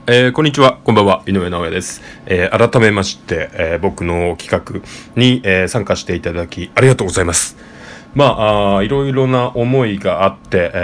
こんにちは、こんばんは、井上直哉です。改めまして、僕の企画に、参加していただきありがとうございます。いろいろな思いがあって、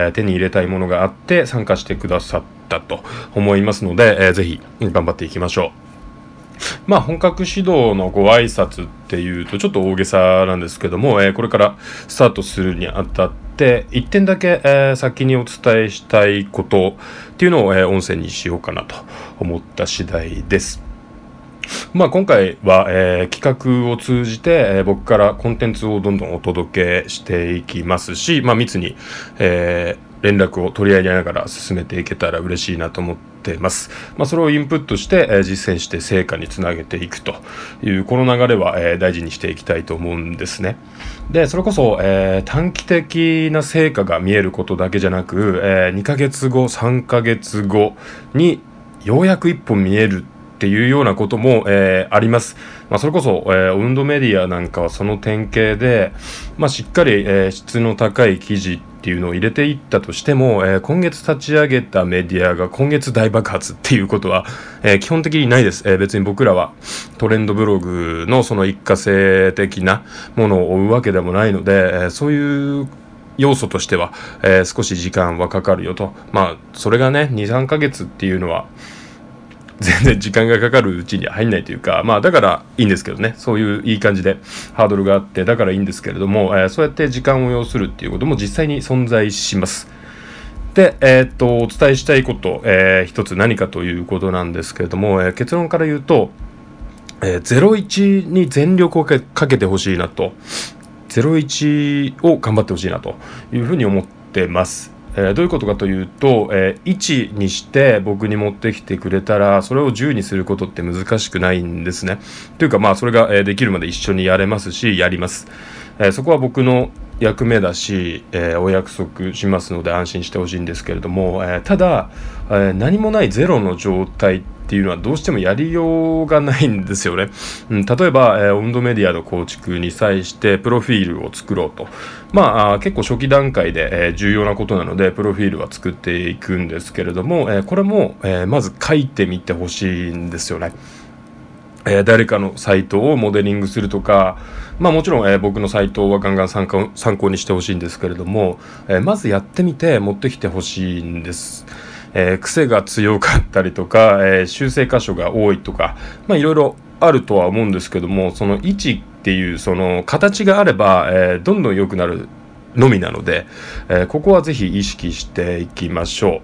手に入れたいものがあって参加してくださったと思いますので、ぜひ頑張っていきましょう。本格指導のご挨拶っていうとちょっと大げさなんですけども、これからスタートするにあたって1点だけ、先にお伝えしたいことっていうのを、音声にしようかなと思った次第です。今回は、企画を通じて、僕からコンテンツをどんどんお届けしていきますし、密に、連絡を取り合いながら進めていけたら嬉しいなと思っています。それをインプットして、実践して成果につなげていくというこの流れは、大事にしていきたいと思うんですね。で、それこそ、短期的な成果が見えることだけじゃなく、2ヶ月後、3ヶ月後にようやく一本見えるっていうようなことも、あります。それこそ、運動メディアなんかはその典型で、しっかり、質の高い記事っていうのを入れていったとしても、今月立ち上げたメディアが今月大爆発っていうことは、基本的にないです。別に僕らはトレンドブログのその一過性的なものを追うわけでもないので、そういう要素としては、少し時間はかかるよと。それがね、2、3ヶ月っていうのは全然時間がかかるうちに入んないというか、だからいいんですけどね。そういういい感じでハードルがあって、だからいいんですけれども、そうやって時間を要するっていうことも実際に存在します。で、お伝えしたいこと、一つ何かということなんですけれども、結論から言うと、01に全力をかけてほしいなと。01を頑張ってほしいなというふうに思ってます。どういうことかというと、1にして僕に持ってきてくれたらそれを10にすることって難しくないんですね。というかそれが、できるまで一緒にやれますしやります。そこは僕の役目だし、お約束しますので安心してほしいんですけれども、ただ、何もないゼロの状態っていうのはどうしてもやりようがないんですよね。例えば、運動メディアの構築に際してプロフィールを作ろうと。結構初期段階で、重要なことなのでプロフィールは作っていくんですけれども、これも、まず書いてみてほしいんですよね。誰かのサイトをモデリングするとか、もちろん、僕のサイトはガンガン参考にしてほしいんですけれども、まずやってみて持ってきてほしいんです。癖が強かったりとか、修正箇所が多いとか、いろいろあるとは思うんですけども、その位置っていうその形があれば、どんどん良くなるのみなので、ここはぜひ意識していきましょう。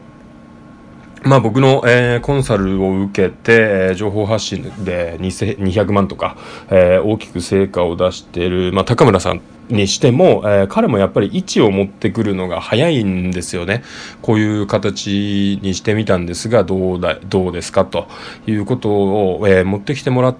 僕の、コンサルを受けて、情報発信で200万とか、大きく成果を出している、高村さんにしても、彼もやっぱり位置を持ってくるのが早いんですよね。こういう形にしてみたんですがどうですかということを、持ってきてもらって、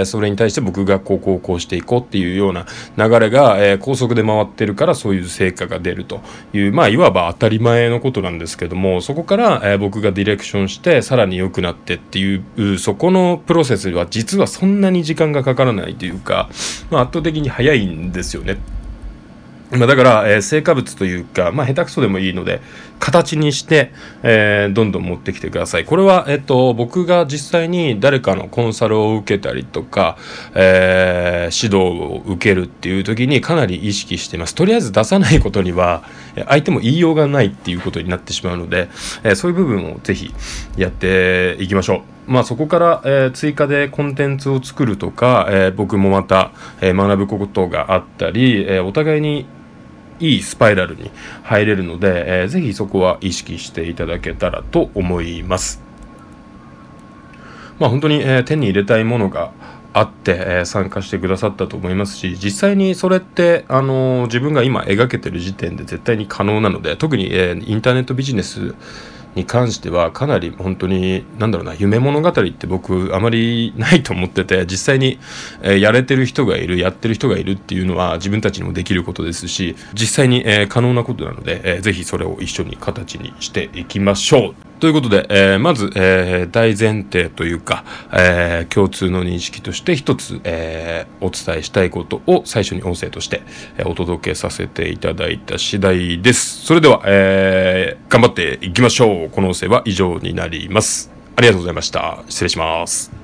それに対して僕がこうしていこうっていうような流れが、高速で回ってるからそういう成果が出るという、いわば当たり前のことなんですけども、そこから、僕がディレクションしてさらに良くなってっていうそこのプロセスは実はそんなに時間がかからないというか、圧倒的に早いんですよね。だから、成果物というか、下手くそでもいいので形にして、どんどん持ってきてください。これは、僕が実際に誰かのコンサルを受けたりとか、指導を受けるっていう時にかなり意識しています。とりあえず出さないことには相手も言いようがないっていうことになってしまうので、そういう部分をぜひやっていきましょう。そこから、追加でコンテンツを作るとか、僕もまた、学ぶことがあったり、お互いにいいスパイラルに入れるので、ぜひそこは意識していただけたらと思います。本当に、手に入れたいものがあって、参加してくださったと思いますし、実際にそれって、自分が今描けてる時点で絶対に可能なので、特に、インターネットビジネスに関してはかなり本当に夢物語って僕あまりないと思ってて、実際に、やれてる人がいる、やってる人がいるっていうのは自分たちにもできることですし、実際に、可能なことなので、ぜひそれを一緒に形にしていきましょうということで、まず、大前提というか、共通の認識として一つ、お伝えしたいことを最初に音声として、お届けさせていただいた次第です。それでは、頑張っていきましょう。この音声は以上になります。 ありがとうございました。失礼します。